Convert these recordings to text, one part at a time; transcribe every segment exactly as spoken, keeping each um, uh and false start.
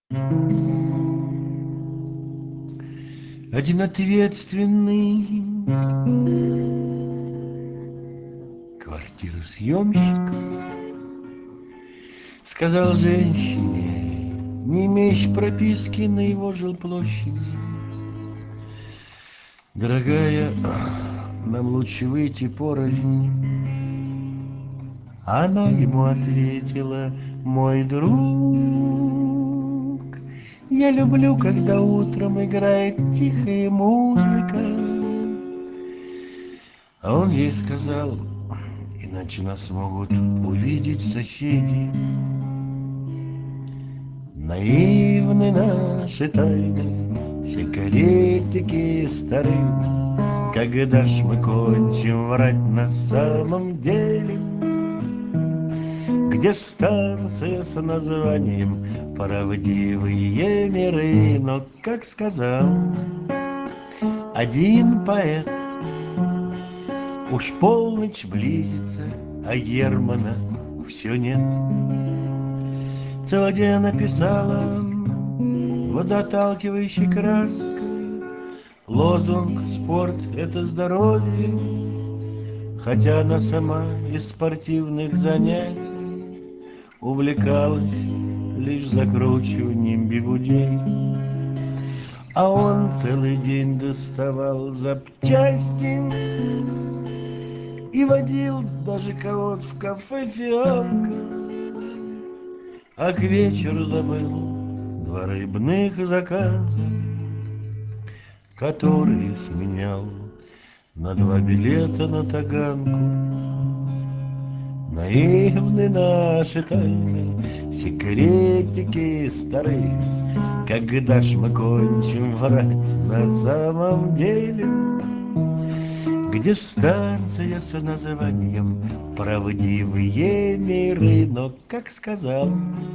Один ответственный квартиросъемщик сказал женщине, не имеющей прописки на его жилплощади: дорогая, нам лучше выйти порознь. Она ему ответила: мой друг, я люблю, когда утром играет тихая музыка. А он ей сказал: иначе нас могут увидеть соседи. Наивны наши тайны, секретики стары. Когда ж мы кончим врать на самом деле? Где ж станция с названием «Правдивые миры»? Но, как сказал один поэт, уж полночь близится, а Германа все нет. Целый день написала водоотталкивающей краской лозунг «Спорт — это здоровье», хотя она сама из спортивных занятий увлекалась лишь закручиванием бигудей. А он целый день доставал запчасти и водил даже кого-то в кафе «Фиалка», а к вечеру забыл два рыбных заказа, которые сменял на два билета на Таганку. Наивны наши тайны, секретики старые. Когда ж мы кончим врать на самом деле? Где ж станция с названием «Правдивые миры»? Но, как сказал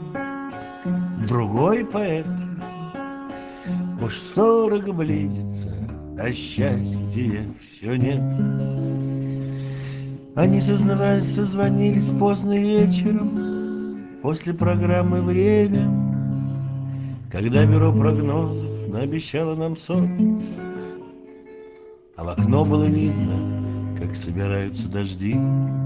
другой поэт, уж сорок близится, а счастья все нет. Они сознавались, созвонились поздно вечером после программы «Время», когда бюро прогнозов наобещало нам солнце, а в окно было видно, как собираются дожди.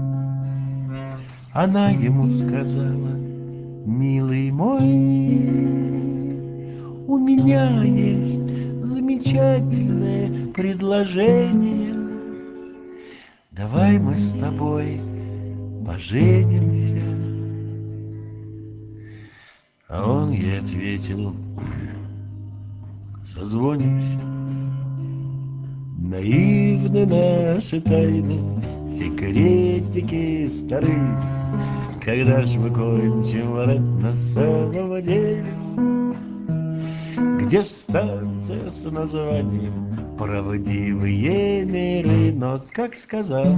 Она ему сказала: милый мой, у меня есть замечательное предложение. Давай мы с тобой поженимся. А он ей ответил: созвонимся. Наивны наши тайны, секретики старые. Когда ж мы кончим врать на самом деле? Где ж станция с названием «Правдивые миры»? Но, как сказал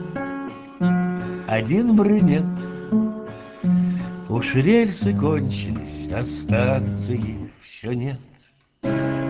один брюнет, уж рельсы кончились, а станции все нет.